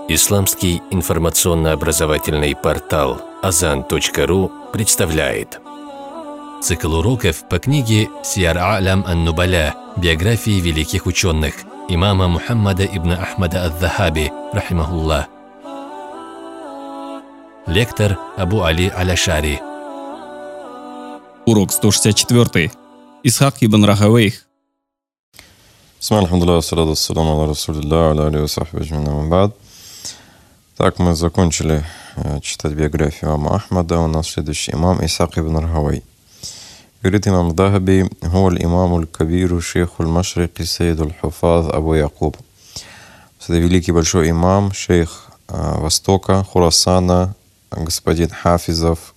Исламский информационно-образовательный портал Azan.ru представляет цикл уроков по книге «Сияр А'лям ан-Нубаля. Биографии великих ученых» имама Мухаммада ибн Ахмада ад-Дахаби, рахимахуллах. Лектор Абу Али Аль-Ашари. Урок 164. Исхак ибн Рахавейх. Так, мы закончили читать биографию имама Ахмада. У нас следующий имам Исхак ибн Рахавей. Говорит имам Дахаби: «Гуаль имамуль кабиру шейхуль машрики сейдуль хуфаз Абу Якуб». Это великий большой имам, шейх Востока, Хурасана, господин Хафизов,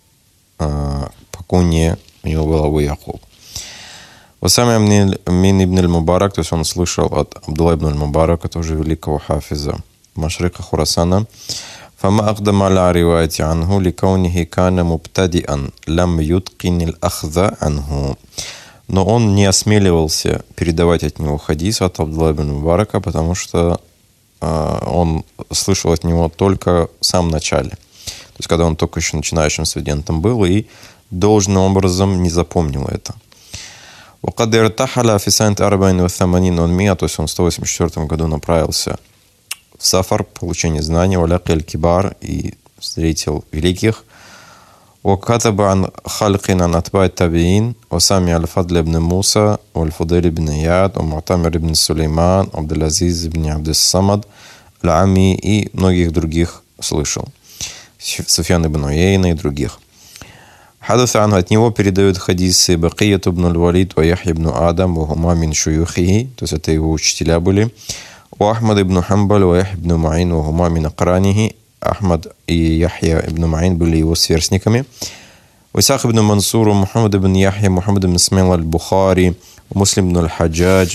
по кунье у него был Абу Якуб. Васами мин ибн аль-Мубарак, то есть он слышал от Абдулла ибн аль-Мубарака, тоже великого хафиза Машрика Хурасана. فما أقدم على رواية عنه لكونه كان مبتدئا لم يتقن الأخذ عنه. Но он не осмеливался передавать от него хадис от Абдулла ибн Мубарака, потому что он слышал от него только в самом начале. То есть когда он только еще начинающим студентом был и должным образом не запомнил это. وقد ارتحل في سنة 84 و100, то есть он в 184 году направился в Сафар, получение знаний, валяки аль-кибар, и встретил великих. وكتب عن خلق عن أتباع التابعين وسمع الفضل بن موسى والفضيل بن إياد ومعتمر بن سليمان عبد العزيز بن عبد الصمد العمي и многих других слышал. Суфьян ибн Уяйна и других. حدث عنه, от него передают хадисы Бакият ибн аль-Валид ва Яхья ибн Адам ва хума мин шуюхихи, то есть это его учителя были. У Ахмад ибн Хамбаль ва Яхья ибн Маин ва хума мин акранихи, Ахмад и Яхья ибн Маин были его сверстниками. У Исхак ибн Мансур, Мухаммад ибн Яхья, Мухаммад ибн Исмаил аль-Бухари, Муслим ибн аль-Хаджадж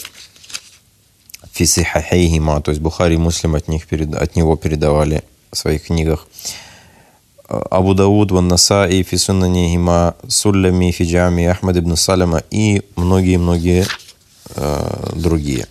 фи сихахейхима, то есть Бухари и Муслим от него передавали в своих книгах. Абу Дауд ван Насаи фи суннанихима, Суллами фи джами Ахмад ибн Салама и многие-многие другие.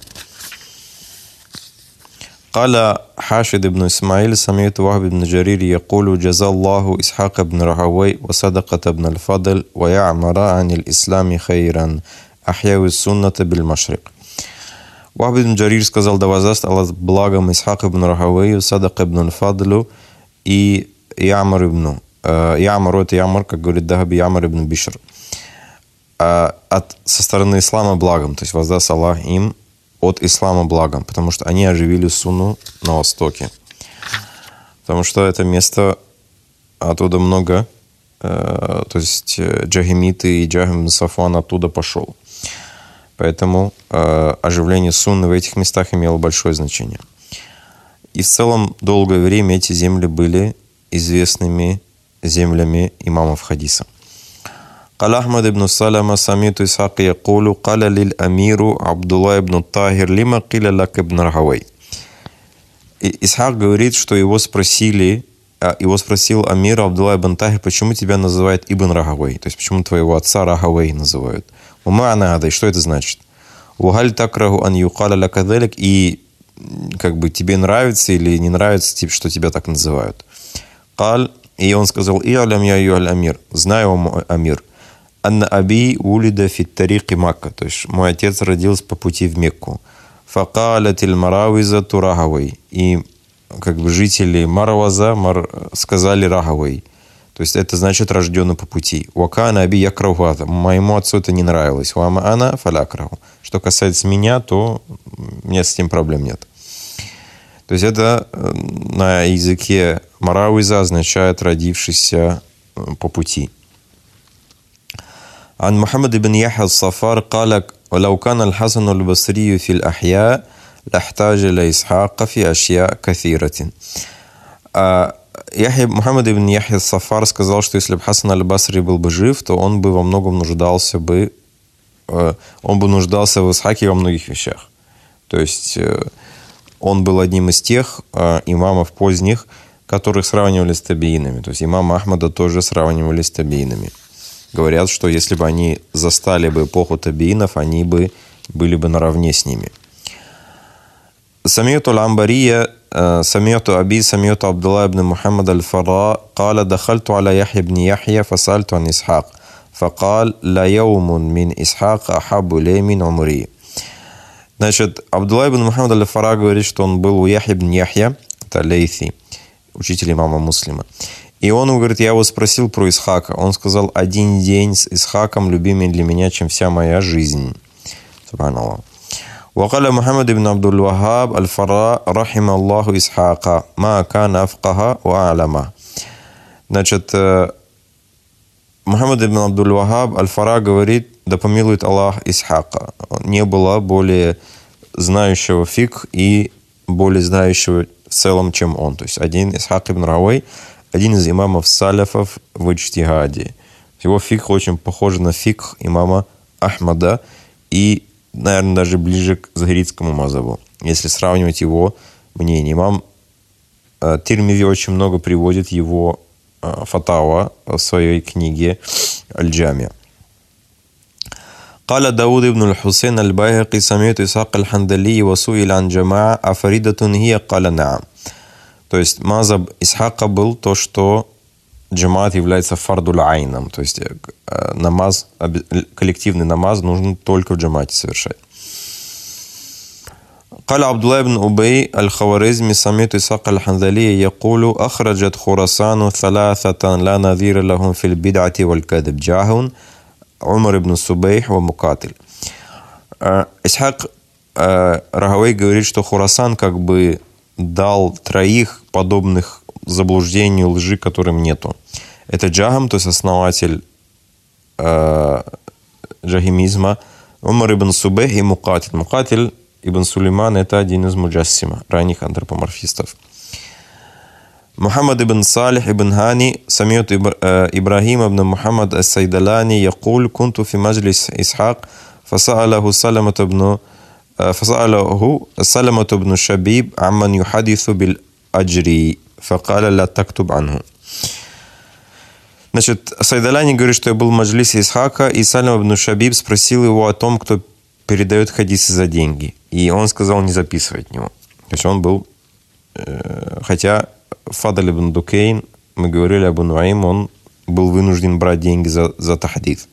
قال حاشد بن إسماعيل سمعت وهب بن جرير يقول جزا الله إسحاق بن راهويه وصدقة بن الفضل ويعمر عن الإسلام خيرا أحيا السنة بالمشرق. Вахб ибн Джарир сказал: да воздаст Аллах благом Исхака ибн Рахавею, Садака ибн аль-Фадлю и Ямар ибн. Ямар, это Ямар, как говорит Дахаби, Ямар ибн Бишр. Со стороны ислама благом, то есть воздаст Аллах им от ислама благом, потому что они оживили сунну на востоке. Потому что это место, оттуда много, то есть джахимиты и Джахим ибн Сафван оттуда пошел. Поэтому оживление сунны в этих местах имело большое значение. И в целом долгое время эти земли были известными землями имамов хадиса. قال أحمد بن سلمة سمعت إسحاق يقول قال للأمير عبد الله بن الطاهر لما قيل لك ابن راهويه. Исхак говорит, что его спросил амир Абдулла ибн Тахир: почему тебя называют Ибн Рахавей, то есть почему твоего отца Рахавей называют. И что это значит? И как бы тебе нравится или не нравится, что тебя так называют. И он сказал: «И'лям я ю'аль амир», знаю, о амир, «Анна аби улида фит тарики Макка», то есть мой отец родился по пути в Мекку. «Факалатиль маравиза ту Рахавей», и как бы жители Мараваза сказали Рахавей, то есть это значит рожденный по пути. «Вакана аби якраху», моему отцу это не нравилось. «Вама ана фалякраху», что касается меня, то у меня с этим проблем нет. То есть это на языке Маравиза означает родившийся по пути. عن محمد بن يحيى الصفار قال ولو كان الحسن البصري في الأحياء لاحتاج لإسحاق في أشياء كثيرة. Мухаммад ибн Яхья Сафар сказал, что если бы Хасан аль-Басри был бы жив, то он бы во многом нуждался в Исхаке во многих вещах. То есть он был одним из тех имамов поздних, которых сравнивали с табиинами. То есть имама Ахмада тоже сравнивали с табиинами. Говорят, что если бы они застали бы эпоху табиинов, они бы были бы наравне с ними. سمعت العنبرية سمعت أبي سمعت عبد الله بن محمد الفراء قال دخلت على يحيى بن يحيى فسألت عن إسحاق فقال لا يوم من إسحاق أحب إلي من عمري. Значит, Абдулла ибн Мухаммад аль-Фара говорит, что он был у Яхья ибн Яхья, это лейси, учитель имама Муслима. И он говорит, я его спросил про Исхака. Он сказал, один день с Исхаком любимее для меня, чем вся моя жизнь. Субханаллах. وقال محمد بن عبد الوهاب الفراء رحم الله إسحاق ما كان أفقه وأعلمه. Значит, Мухаммад ибн Абдуль-Вахаб аль-Фара говорит, да помилует Аллах Исхака. Не было более знающего фикх и более знающего в целом, чем он. То есть один Исхак ибн Рахавей, один из имамов салафов в иджтигаде. Его фикх очень похож на фикх имама Ахмада и, наверное, даже ближе к захиритскому мазхабу, если сравнивать его мнение. Имам Тирмизи очень много приводит его фатава в своей книге Аль-Джами. قال داود بن الحسين البيهقي سمعت إسحاق الحنظلي وسئل عن جماعة أفريدة هي قال نعم. То есть мазхаб Исхака был то, что джамаат является фардуль айном, то есть намаз, коллективный намаз нужно только в джамаате совершать. قال عبد الله بن أبي الخوارزمي سمعت إسحاق الحنظلي يقول أخرجت خراسان ثلاثة لا نظير لهم في البدعة والكذب جاهون عمر بن السبيح ومقاتل. Исхак Рахавей говорит, что Хурасан как бы дал троих подобных заблуждению, лжи, которым нету. Это Джахам, то есть основатель джахимизма, Умар ибн Субейх и Мукатиль. Мукатиль ибн Сулейман – это один из муджассима, ранних антропоморфистов. Мухаммад ибн Салих ибн Хани, самиют Ибрахим ибн Мухаммад ас-Сайдалани, якуль кунту фи маджлис Исхак, фаса'алаху Саламату ибн Шабиб, амман юхадису бил аджри. Факаля ля тактуб анху. Значит, Сайдаляни говорит, что я был в маджлисе Исхака, и Салам ибн Шабиб спросил его о том, кто передает хадисы за деньги. И он сказал не записывать него. То есть он был... Хотя Фадаль ибн Дукейн, мы говорили об Нуаим, он был вынужден брать деньги за тахадис.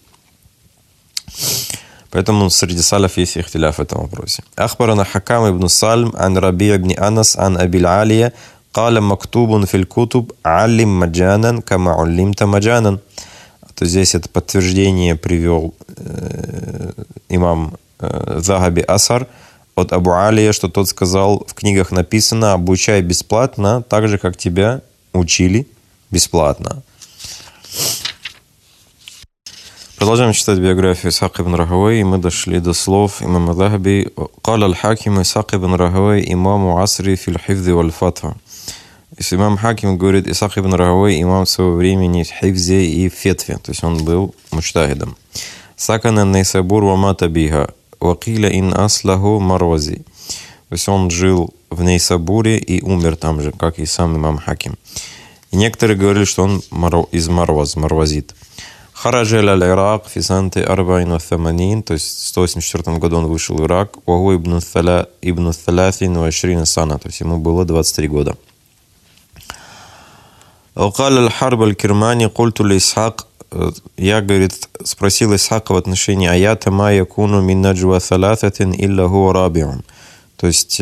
Поэтому среди салаф есть ихтиляф в этом вопросе. Ахбарана Хакам ибн Сальм, ан Раби ибн Анас, ан Абиль Алия, قال مكتوب في الكتب علم مجانا كما علمت مجانا. То здесь это подтверждение привел имам Захаби Асар от Абу Алия, что тот сказал, в книгах написано, обучай бесплатно, так же, как тебя учили бесплатно. Продолжаем читать биографию Исхака ибн Рахавей, и мы дошли до слов имама Захаби. قال الحاكم إسحاق بن راهويه إمام عصره في الحفظ والفتوى. Имам Хаким говорит, Исхак ибн Рахавей имам своего времени в хифзе и в фетве, то есть он был муджтахидом. Сакана Нейсабур ва мата биха, вакиля ин аслаху марвази. То есть он жил в Нейсабуре и умер там же, как и сам имам Хаким. И некоторые говорили, что он из марвазит. Хараджа аль-Ирак фи санте арбаин ва таманин, то есть в 184 году он вышел в Ирак, ваху ибн Тhalатhin ва ашрина сана, то есть ему было 23 года. وقال الحرب الكرماني قلت لإسحاق, я, говорит, спросил Исхака в отношении аята ма якуну мин наджва салататин илля хуа рабиун. То есть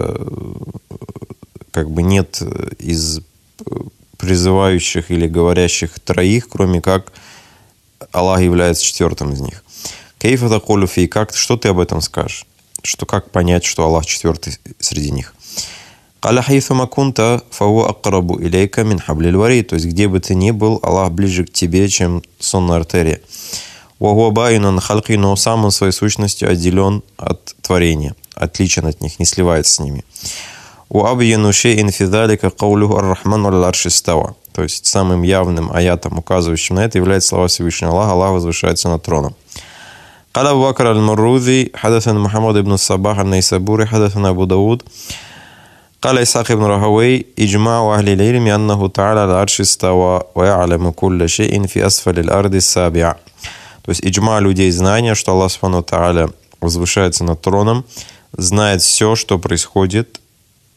как бы нет из призывающих или говорящих троих, кроме как Аллах является четвертым из них. Кейфа такулю фи, что ты об этом скажешь? Как понять, что Аллах четвертый среди них? قال حيثما كنت فهو أقرب إليك من حبل الوريد. То есть где бы ты ни был, Аллах ближе к тебе, чем сонная артерия. وهو باين عن خلقه, но сам он своей сущностью отделен от творения, отличен от них, не сливается с ними. وأبين شيء في ذلك قوله الرحمن على العرش استوى. То есть самым явным аятом, указывающим на это, является слова Всевышнего Аллаха. Аллах возвышается над троном. قال أبو بكر المروذي حدثنا محمد بن الصباح النيسابوري حدثنا أبو داود قال إسحاق بن راهويه إجماع أهل العلم أنه تعالى على العرش استوى ويعلم كل شيء في أسفل الأرض السابعة. То есть иджма людей знания, что Аллах Субхану ва Тааля возвышается над троном, знает все, что происходит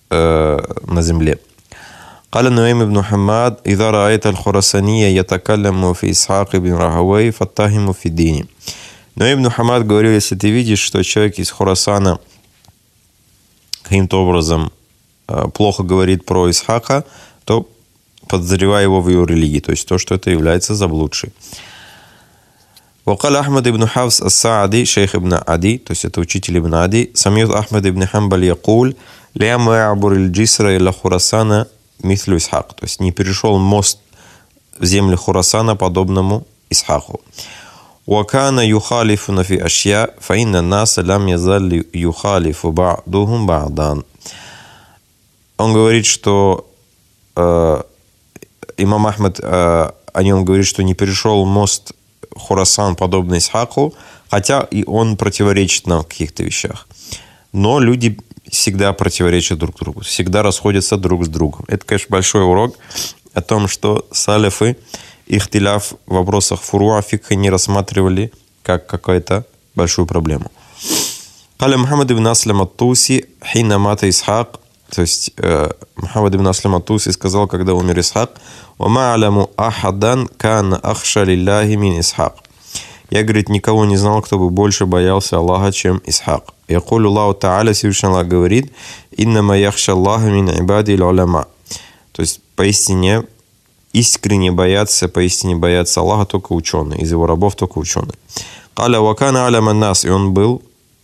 на земле. قال نعيم بن حماد إذا رأيت الخراساني يتكلم في إسحاق بن راهويه فاتهم في دينه. Нуэйм ибн Хамад говорил, если ты видишь, что человек из Хурасана каким-то образом плохо говорит про Исхака, то подозревай его в его религии, то есть то, что это является заблудшей. وقال أحمد بن حفص الساعدي شيخ ابن عدي, то есть это учитель ибн Ади, سمعت أحمد بن حنبل يقول لا يعبر الجسر إلى خراسان مثل إسحاق, то есть не перешел мост в землю Хурасана подобному Исхаку. وكان يخالفنا في أشياء فإن الناس لم يزال يخالف بعضهم بعضا. Он говорит, что имам Ахмад о нем говорит, что не перешел мост Хурасан подобный Исхаку, хотя и он противоречит нам в каких-то вещах. Но люди всегда противоречат друг другу, всегда расходятся друг с другом. Это, конечно, большой урок о том, что салафы ихтиляф в вопросах фуруа фикха не рассматривали как какую-то большую проблему. Каля Мухаммад ибн Аслам ат-Туси хина мата Исхак, то есть Мухаммад ибн Аслам ат-Туси сказал, когда умер Исхак, «Ва ма'аляму ахадан кана ахша лиллахи мин Исхак». Я, говорит, никого не знал, кто бы больше боялся Аллаха, чем Исхак. Якулю Аллаху Та'аля, Всевышний Аллах говорит, «Иннама яхша Аллаха мин ибади уляма». То есть, поистине боятся Аллаха только ученые, из его рабов только ученые. Каля вакана аляма нас, и он был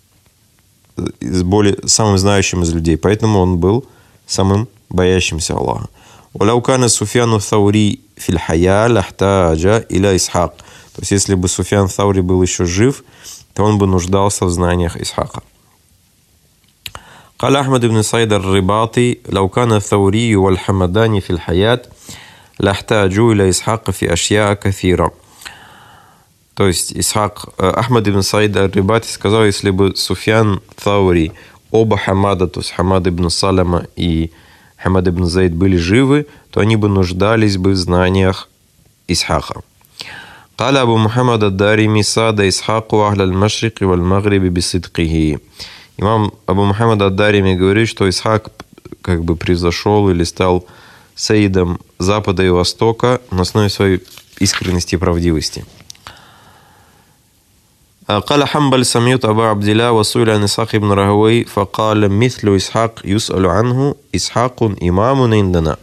самым знающим из людей, поэтому он был самым боящимся Аллаха. Уляукана Суфьяну Thаури фил хая лахтаджа иля Исхак. То есть, если бы Суфьян Thаури был еще жив, то он бы нуждался в знаниях Исхака. قال أحمد بن سعيد الرباطي لو كان الثوري والحمداني في الحياة لاحتاجوا إلى إسحاق في أشياء كثيرة. То есть Ахмад ибн Саид ар-Рибати сказал, если бы Суфьян Thаури, оба Хамада, то есть Хамад ибн Салама и Хамад ибн Заид были живы, то они бы нуждались бы в знаниях Исхака. قال أبو محمد الدارمي ساد إسحاق أهل المشرق والمغرب بصدقه. Имам Абу Мухаммад ад-Дарими говорит, что Исхак как бы превзошел или стал саидом Запада и Востока на основе своей искренности и правдивости. قال حنبل سمعت أبا عبد الله وسئل عن إسحاق بن راهويه فقال مثل إسحاق يسأل عنه إسحاق إمام عندنا.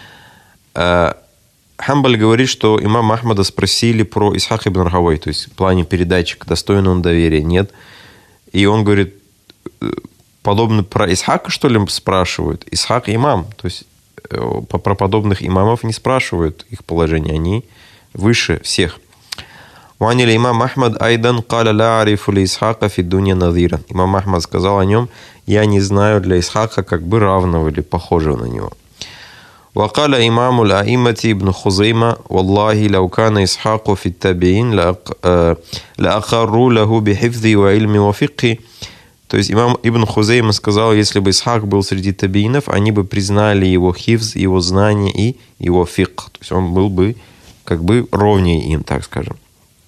Хамбаль говорит, что имама Ахмада спросили про Исхак ибн Рахавой, то есть в плане передатчика, достоин он доверия, нет. И он говорит, подобно про Исхака, что ли, спрашивают? Исхак имам, то есть про подобных имамов не спрашивают их положение, они выше всех. Ванили имам Ахмад айдан каля ла арифу ли Исхака фи дунья надира. Имам Ахмад сказал о нем, я не знаю для Исхака как бы равного или похожего на него. وقال إمام الأئمة ابن خزيمة والله لو كان إسحاق في التابعين لأقروا له بحفظه وعلم وفقه. То есть имам Ибн Хузейма сказал, если бы Исхак был среди табиинов, они бы признали его хифз, его знание и его фикх. То есть он был бы как бы ровнее им, так скажем.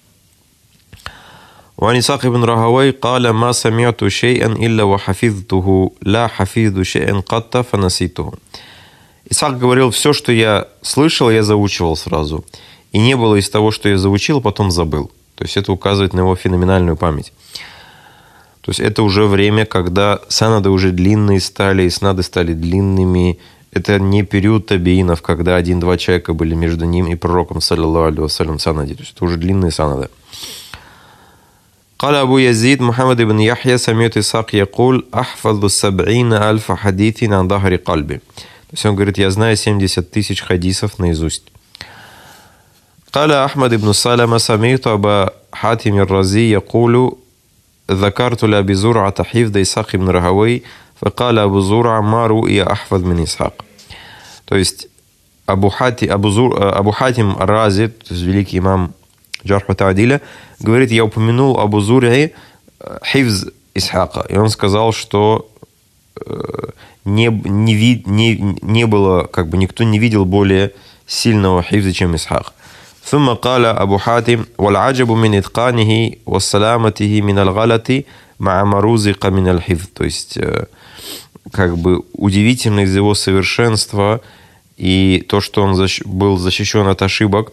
وعن إسحاق بن راهويه قال ما سمعت شيئا إلا وحفظته لا حفظت شيئا قط فنسيته. Исхак говорил, все, что я слышал, я заучивал сразу. И не было из того, что я заучил, потом забыл. То есть это указывает на его феноменальную память. То есть это уже время, когда санады уже длинные стали, и снады стали длинными. Это не период табиинов, когда один-два человека были между ним и пророком, саллаллаху алейхи вассалям, санади. То есть это уже длинные санады. قال أبو يزيد محمد بن يحيى سمعت إسحاق يقول أحفظ 70,000 حديث عن ظهر قلبي. То есть он говорит, я знаю 70 тысяч хадисов наизусть. قال أحمد بن سلمة سمعت أبا حاتم الرازي يقول ذكرت لأبي زرعة حفظ إسحاق بن راهويه فقال أبو زرعة ما رؤي أحفظ من إسحاق. То есть Абу Хатим Рази, то есть великий имам Джарх ва Та'диля, говорит, я упомянул Абу Зур'и хифз Исхака, и он сказал, что не было, как бы никто не видел более сильного хифза, чем Исхак. ثم قال أبو حاتم والعجب من إتقانه وسلامته من الغلط مع ما رزق من الحفظ. То есть как бы удивительно из его совершенства и то, что он был защищен от ошибок,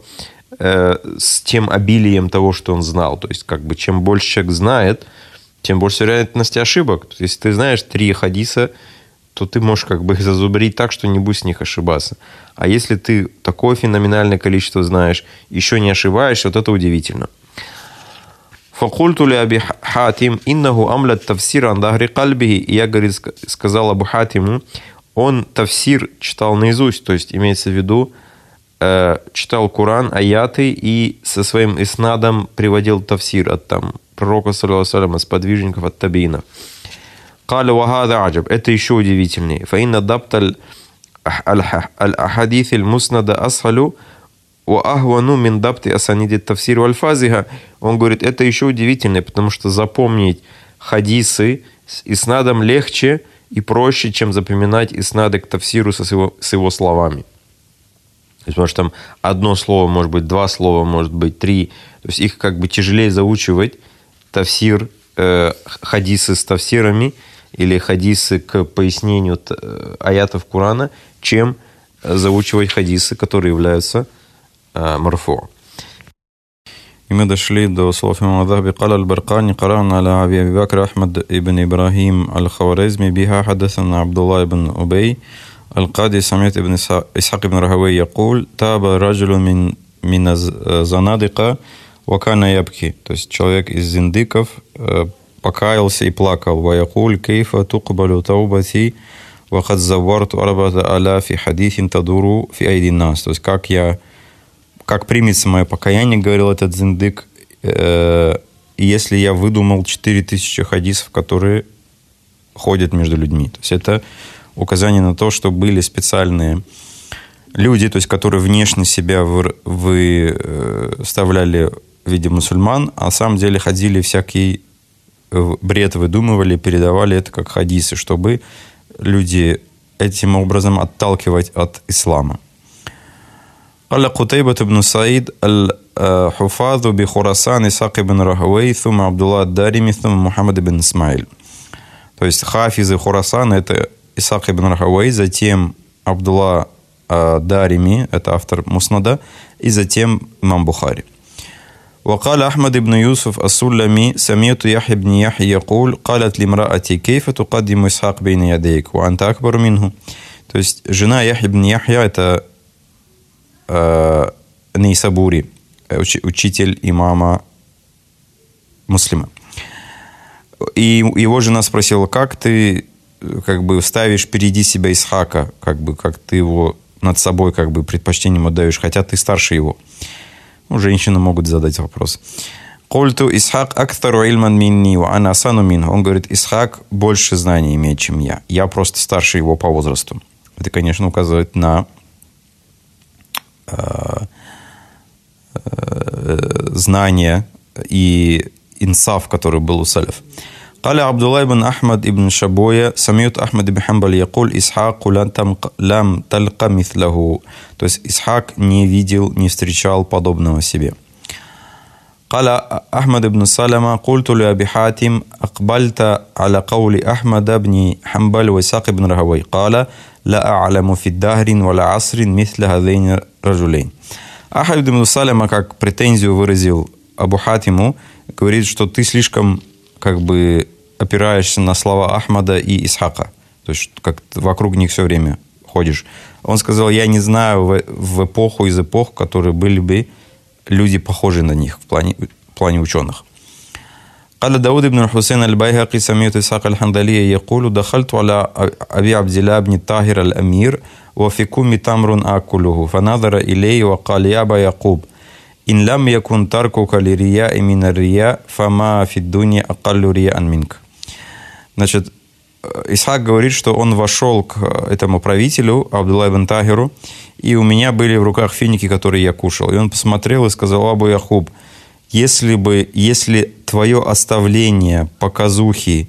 с тем обилием того, что он знал. То есть, как бы, чем больше человек знает, тем больше вероятности ошибок. То есть, если ты знаешь 3 хадиса, то ты можешь как бы их зазубрить так, что не будешь с них ошибаться. А если ты такое феноменальное количество знаешь, еще не ошибаешься, вот это удивительно. فَقُلْتُ لِأَبِي حَاتِمْ إِنَّهُ أَمْلَتْ تَفْسِيرًا دَهْرِ قَلْبِهِ. И я, говорит, сказал Абу Хатиму, он тафсир читал наизусть, то есть имеется в виду, читал Коран, аяты и со своим иснадом приводил тафсир от там пророка, саллаллаху алейхи ва саллям, сподвижников, от табиинов. قال وهذا عجب. Это еще удивительнее. فإن ضبط الأحاديث المسندة أسهل وأهون من ضبط أسانيد التفسير والفاظها. Он говорит, это еще удивительнее, потому что запомнить хадисы с иснадом легче и проще, чем запоминать иснады к тафсиру с его словами. То есть, потому что там одно слово, может быть, 2 слова, может быть, 3. То есть их как бы тяжелее заучивать, тафсир, хадисы с тафсирами или хадисы к пояснению аятов Корана, чем заучивать хадисы, которые являются марфу. И мы дошли до слов имама Захаби. قال البرقاني قرأنا على أبي بكر أحمد ابن إبراهيم الخوارزمي بها حدثنا عبد الله بن أبي القاضي سمعت ابن إسحاق بن راهويه يقول تاب رجل من الزنادقة وكان يبكي. То есть человек из зиндиков покаялся и плакал. ويقول كيف تقبل توبتي وقد زورت 4000 حديث تدور في أيدي الناس. То есть как примется мое покаяние, говорил этот зиндик, если я выдумал 4000 хадисов, которые ходят между людьми. То есть это указание на то, что были специальные люди, то есть которые внешне себя выставляли в виде мусульман, а на самом деле ходили всякий бред, выдумывали, передавали это как хадисы, чтобы люди этим образом отталкивать от ислама. قال قتيبة بن سعيد الحفاظ بخراسان إسحاق بن راهويه ثم عبد الله الدارمي ثم محمد بن إسماعيل. То есть хафизы Хурасана — это Исхак ибн Рахавей, затем Абдулла Дарими, это автор Муснада, и затем имам Бухари. وقال أحمد بن يوسف السلمي سمعت يحيى بن يحيى يقول قالت لامرأتي كيف تقدم إسحاق بين يديك وأنت أكبر منه. То есть жена Яхья ибн Яхья — это Нейсабури, учитель имама Муслима. И его жена спросила, как ты как бы ставишь впереди себя Исхака, как ты его над собой как бы предпочтением отдаешь, хотя ты старше его. Ну, женщины могут задать вопрос. «Культу Исхак актару ильман минни ва ана асану минху». Он говорит, Исхак больше знаний имеет, чем я. Я просто старше его по возрасту. Это, конечно, указывает на знание и инсаф, который был у салиф. قال عبد الله بن أحمد بن شبوية سمعت أحمد بن حنبل يقول إسحاق لم تلق مثله. То есть Исхак не видел, не встречал подобного себе. قال أحمد بن سلمة قلت لأبي حاتم أقبلت على قول أحمد بن حنبل وإسحاق بن راهويه قال لا أعلم في الدهر ولا عصر مثل هذين الرجلين. Ахмад ибн Саляма как претензию выразил Абу Хатиму, говорит, что ты слишком как бы опираешься на слова Ахмада и Исхака. То есть как вокруг них все время ходишь. Он сказал, я не знаю в эпоху из эпох, которые были бы люди похожи на них в плане ученых. قال داود بن الحسين البيهقي سمعت إسحاق الحنظلي يقول دخلت على أبي عبد الله بن الطاهر الأمير وفي كم تمر آكله فنظر إليه وقال يا أبا يعقوب إن لم يكن تركك لرياء من الرياء فما في الدنيا أقل رياء منك. Значит, Исхак говорит, что он вошел к этому правителю, Абдулла ибн Тахиру, и у меня были в руках финики, которые я кушал. И он посмотрел и сказал, Абу Яхуб, если твое оставление показухи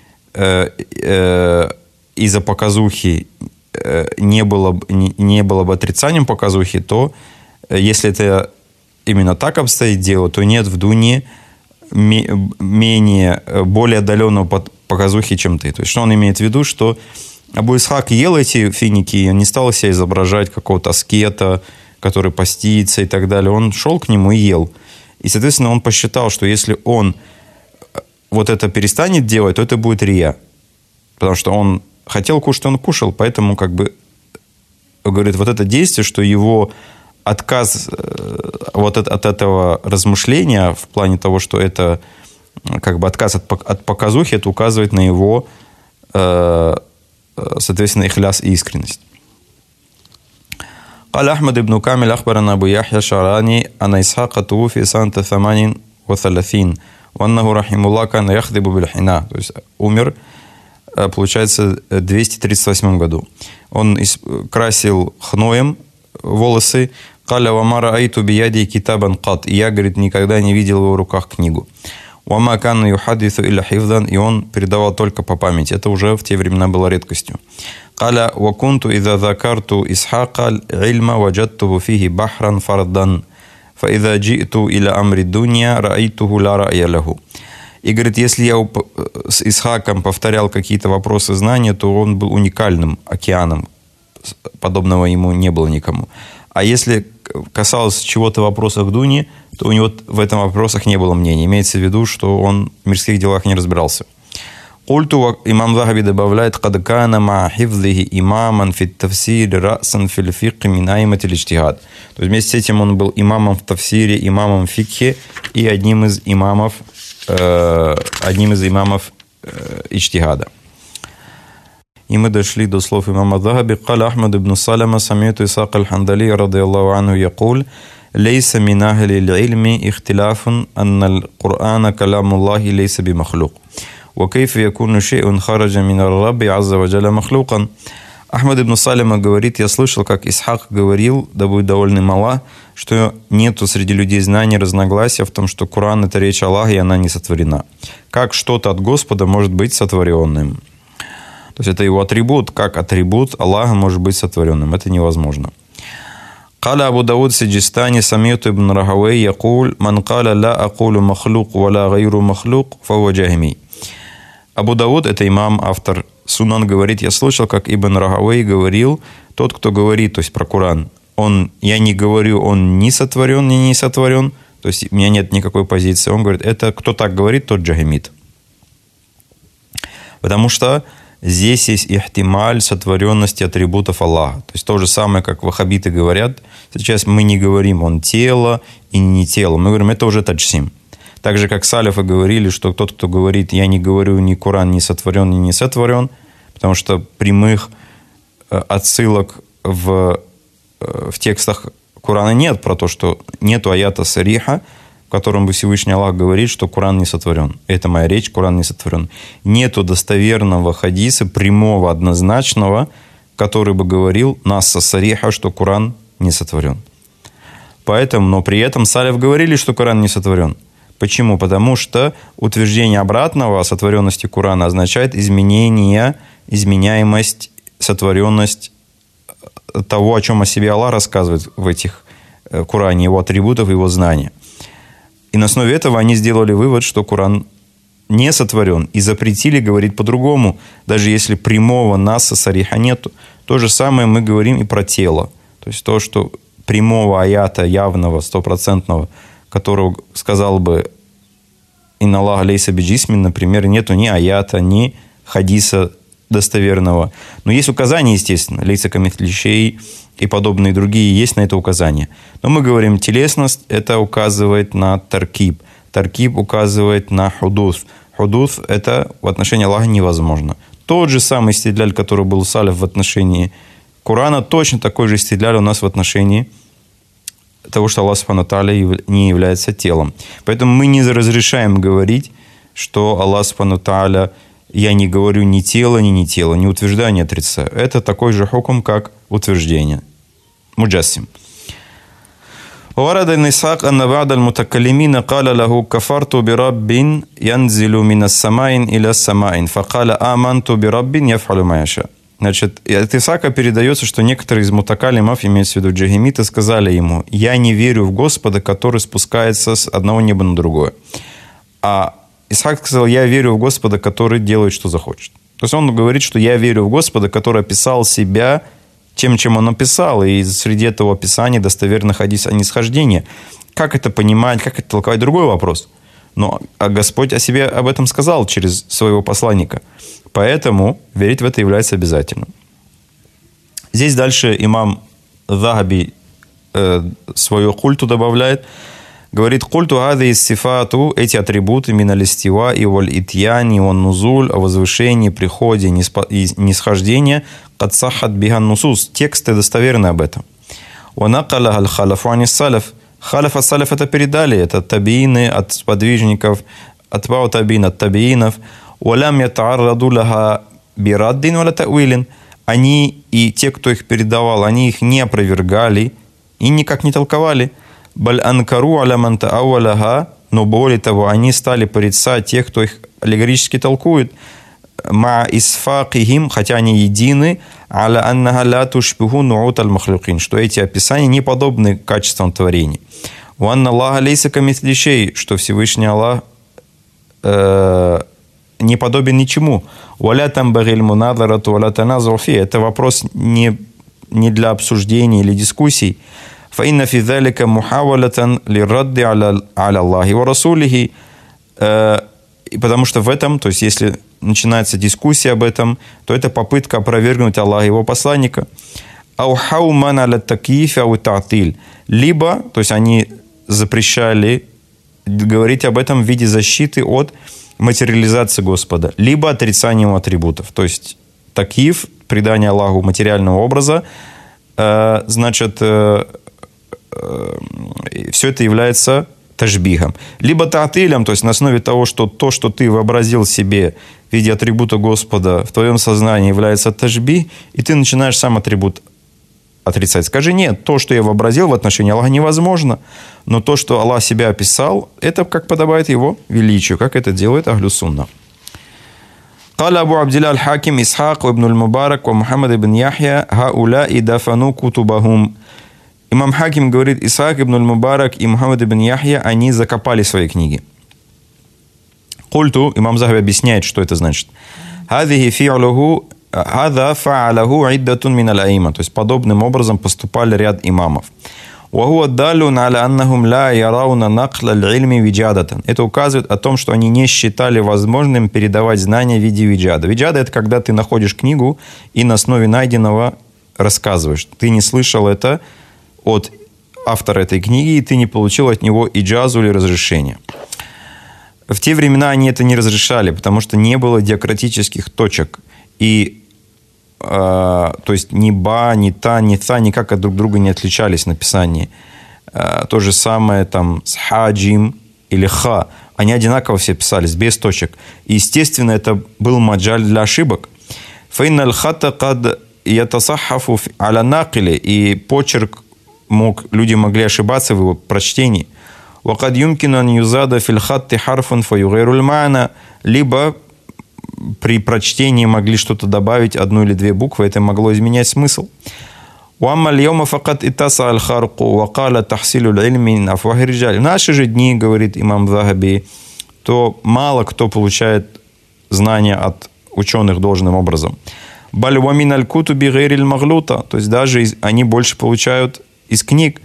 из-за показухи не было бы отрицанием показухи, то если это именно так обстоит дело, то нет в Дуне более отдаленного показухи, чем ты. То есть, что он имеет в виду, что Абу Исхак ел эти финики, и он не стал себя изображать какого-то аскета, который постится и так далее. Он шел к нему и ел. И, соответственно, он посчитал, что если он вот это перестанет делать, то это будет рия. Потому что он хотел кушать, он кушал, поэтому как бы говорит, вот это действие, что его отказ вот от этого размышления в плане того, что это как бы отказ от показухи, это указывает на его, соответственно, ихляс и искренность. قال أحمد بن كامل أخبرنا أبو يحيى الشعراني أن إسحاق توفي سنة 38 وأنه رحمه الله كان يخضب بالحناء. То есть умер, получается, в 238 году. Он красил хноем волосы. قال وما رأيت بيدي كتابا قط. И я, говорит, никогда не видел в его руках книгу. وما كان يحدث إلا حفظا. И он передавал только по памяти. Это уже в те времена было редкостью. قال وكنت إذا ذكرت إسحاق العلم وجدته فيه بحرا فردا فإذا جئت إلى أمر الدنيا رأيته لا رأي له. И говорит, если я с Исхаком повторял какие-то вопросы знания, то он был уникальным океаном. Подобного ему не было никому. А если касалось чего-то вопросов Дуни, то у него в этом вопросах не было мнения. Имеется в виду, что он в мирских делах не разбирался. Культу имам Захаби добавляет, «Кад кана ма хифзихи имаман фит тафсири расан фил фикхи мин айматил иджтихад». То есть вместе с этим он был имамом в тафсире, имамом в фикхе и одним из имамов иджтихада. И мы дошли до слов имама Захаби. «Кал Ахмад ибн Салама самиту Исаак аль-Хандали ради Аллаху анху якуль лейса мин ахли аль-илми ихтиляфун анна аль-Кур'ана калямуллахи лейса бимахлук». وكيف يكون شيء خرج من الرب عز وجل مخلوقا. Ахмад ибн Салима говорит, я слышал, как Исхак говорил, да будет довольный Аллах, что нету среди людей знаний разногласия в том, что Коран — это речь Аллаха, и она не сотворена. Как что-то от Господа может быть сотворенным? То есть это его атрибут, как атрибут Аллаха может быть сотворенным. Это невозможно. قال أبو داود سجستاني سمعت ابن رهوي يقول من قال لا أقول مخلوق ولا غير مخلوق فهو جهمي. Абу Дауд, это имам, автор Сунан, говорит, я слышал, как Ибн Рахавей говорил, тот, кто говорит, то есть про Коран, я не говорю, он не сотворен, не сотворен, то есть у меня нет никакой позиции. Он говорит, это кто так говорит, тот джахмит. Потому что здесь есть ихтималь сотворенности атрибутов Аллаха. То есть то же самое, как ваххабиты говорят, сейчас мы не говорим, он тело и не тело, мы говорим, это уже таджсим. Так же, как салифы говорили, что тот, кто говорит, я не говорю ни Коран не сотворен, ни не сотворен, потому что прямых отсылок в текстах Корана нет про то, что нету аята сариха, в котором бы Всевышний Аллах говорит, что Коран не сотворен. Это моя речь, Коран не сотворен. Нету достоверного хадиса, прямого, однозначного, который бы говорил насса сариха, что Коран не сотворен. Поэтому, но при этом салиф говорили, что Коран не сотворен. Почему? Потому что утверждение обратного о сотворенности Корана означает изменяемость, сотворенность того, о чем о себе Аллах рассказывает в этих Коране, его атрибутов, его знания. И на основе этого они сделали вывод, что Коран не сотворен, и запретили говорить по-другому, даже если прямого насса сариха нету. То же самое мы говорим и про тело. То есть то, что прямого аята, явного, стопроцентного, которого сказал бы «Инна Аллаха лейса биджисмин», например, нету ни аята, ни хадиса достоверного. Но есть указания, естественно, «Лейса камитли шей» и подобные другие, есть на это указания. Но мы говорим, телесность – это указывает на таркиб. Таркиб указывает на худус. Худус – это в отношении Аллаха невозможно. Тот же самый истидляль, который был у салиф в отношении Корана, точно такой же истидляль у нас в отношении того, что Аллах Субхану Тааля не является телом. Поэтому мы не разрешаем говорить, что Аллах Субхану Тааля, я не говорю ни тело, ни не тело, не утверждаю, не отрицаю. Это такой же хукм, как утверждение. Муджассим. وورد ابن إسحاق أن بعض المتكلمين قال له كفرت برب ينزل من السماء إلى السماء فقال آمنت برب يفعل ما يشاء. Значит, от Исаака передается, что некоторые из мутакалимов, имеется в виду джахимиты, сказали ему, я не верю в Господа, который спускается с одного неба на другое. А Исхак сказал: я верю в Господа, который делает, что захочет. То есть он говорит, что я верю в Господа, который описал себя тем, чем он описал, и среди этого описания достоверно находились нисхождения. Как это понимать, как это толковать, другой вопрос. Но Господь о себе об этом сказал через своего посланника. Поэтому верить в это является обязательным. Здесь дальше имам Захаби свою культу добавляет. Говорит: культу ады из сифату, эти атрибуты, миналистива и воль-итьяни, вон-нузуль, о возвышении, приходе и нисхождении, кад-сахат биган нусус. Тексты достоверны об этом. Ванакаля аль-халафу анис-салаф. Халаф ас-салаф это передали, это табиины от сподвижников, атбау табиин от табиинов. Валям ятаарраду лаха бираддин валя тауилин. Они и те, кто их передавал, они их не опровергали и никак не толковали. Баль анкару аля ман таауаляха, но более того, они стали порицать тех, кто их аллегорически толкует. Ма исфакихим, хотя они едины, аля аннаха ла тушбиху нуут аль-махлюкин, что эти описания не подобны качествам творений. Ванна Аллаха лейса камисли шей, что Всевышний Аллах не подобен ничему. Валя тамбагиль муназарату валя таназу фи. Это вопрос не для обсуждения или дискуссий. Фаинна фи залика мухавалатан лирадди аля Аллахи ва расулихи. Потому что в этом, то есть если начинается дискуссия об этом, то это попытка опровергнуть Аллаха и его посланника. Аухауман аля такиф ау та'тиль. Либо, то есть они запрещали говорить об этом в виде защиты от материализации Господа, либо отрицания его атрибутов. То есть такиф, придание Аллаху материального образа, значит, все это является ташбихом. Либо та'тилем, то есть на основе того, что то, что ты вообразил себе в виде атрибута Господа, в твоем сознании является ташбих, и ты начинаешь сам атрибут отрицать. Скажи: нет, то, что я вообразил в отношении Аллаха, невозможно. Но то, что Аллах себя описал, это как подобает его величию, как это делает Ахлю Сунна. قال أبو عبد الله الحاكم إسحاق وابن المبارك ومحمد بن يحيى هؤلاء دفنوا كتبهم. Имам Хаким говорит: Исаак ибн аль-Мубарак и Мухаммад ибн Яхья, они закопали свои книги. Культу, имам Захаби объясняет, что это значит. هذه فعله هذا فعله عدة من الأئمة. То есть подобным образом поступали ряд имамов. وهو دال على أنهم لا يرون نقل العلم وجادة. Это указывает о том, что они не считали возможным передавать знания в виде виджада. Виджада — это когда ты находишь книгу и на основе найденного рассказываешь. Ты не слышал это от автора этой книги, и ты не получил от него иджазу или разрешение. В те времена они это не разрешали, потому что не было диакратических точек. И то есть ни ба, ни та, ни ца никак от друг друга не отличались в написании. То же самое там с ха, джим или ха. Они одинаково все писались, без точек. И, естественно, это был маджаль для ошибок. Фейналь хата кад ятасахафу аля накиле. И почерк люди могли ошибаться в его прочтении. Вакад юмкину ан юзада фил хатти харфун фаюгайруль ма'на. Либо при прочтении могли что-то добавить, одну или две буквы, это могло изменять смысл. В наши же дни, говорит имам Захаби, то мало кто получает знания от ученых должным образом. То есть даже они больше получают из книг.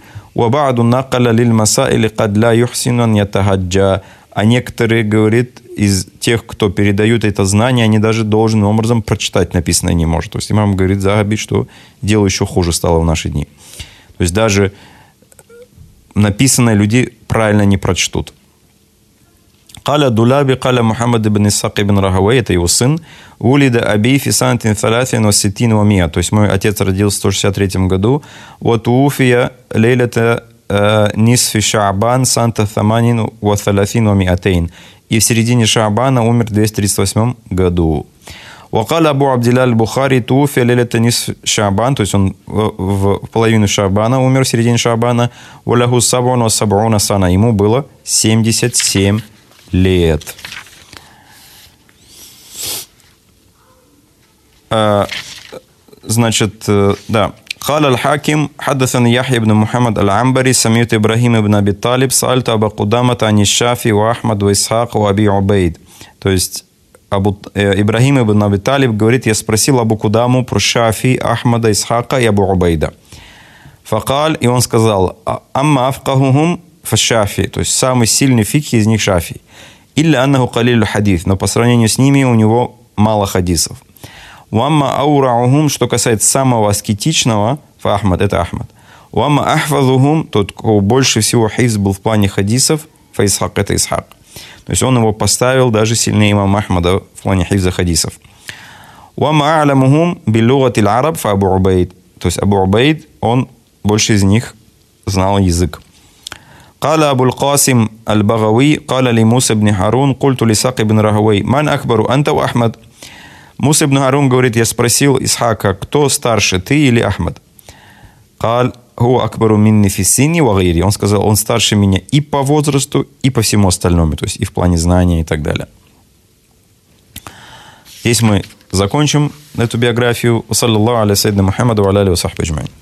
А некоторые, говорит, из тех, кто передают это знание, они даже должным образом прочитать написанное не может. То есть имам говорит Захаби, что дело еще хуже стало в наши дни. То есть даже написанное люди правильно не прочтут. Каля Дулаби, каля Мухаммад ибн Исхак ибн Рахавей, это его сын, улида аби фисантин фалатин васситин вамия. То есть мой отец родился в 163 году. Вот уфия лейлята нисфи Шаабан санта Таманин ва Салафин ва Миатейн. И в середине Шаабана умер в 238 году. Вакал Абу Абдилля аль-Бухари туфи лелета нисфи Шаабан, то есть он в половину Шаабана умер, в середине Шаабана. Валяху сабуна ва сабуна сана. Ему было 77 лет. Значит, да. قال الحاكم حدثني يحيى بن محمد العنبري سمعت إبراهيم بن أبي طالب سألت أبا قدامة عن الشافعي وأحمد وإسحاق وأبي عبيد. То есть Ибрахим ибн Аби Талиб говорит, я спросил Абу Кудаму про Шафи, Ахмада, Исхака и Абу Убайда. Факаль, и он сказал, амма афкахухум фашафи, то есть самый сильный фикх из них Шафи. Илля аннаху калилю хадис, но по сравнению с ними у него мало хадисов. Уамма аураухум, что касается самого аскетичного, фа Ахмад, это Ахмад. Уамма ахфазухум, тот, кого больше всего хифз был в плане хадисов, фа Исхак, это Исхак. То есть он его поставил даже сильнее имама Ахмада в плане хифза хадисов. Уамма а'ламухум биллугатил араб фа Абу Убайд. То есть Абу Убайд, он больше из них знал язык. قال أبو القاسم البغوي قال لي موسى بن هارون قلت لإسحاق بن راهوي من أكبر أنت وأحمد. Муса ибн Харун говорит, я спросил Исхака, кто старше, ты или Ахмад? قال هو أكبر مني في السن وغيري. Он сказал, он старше меня и по возрасту, и по всему остальному, то есть и в плане знания и так далее. Здесь мы закончим эту биографию. Саллаллаху аля сайдна Мухаммаду ва аля алихи ва сахбихи аджмаин.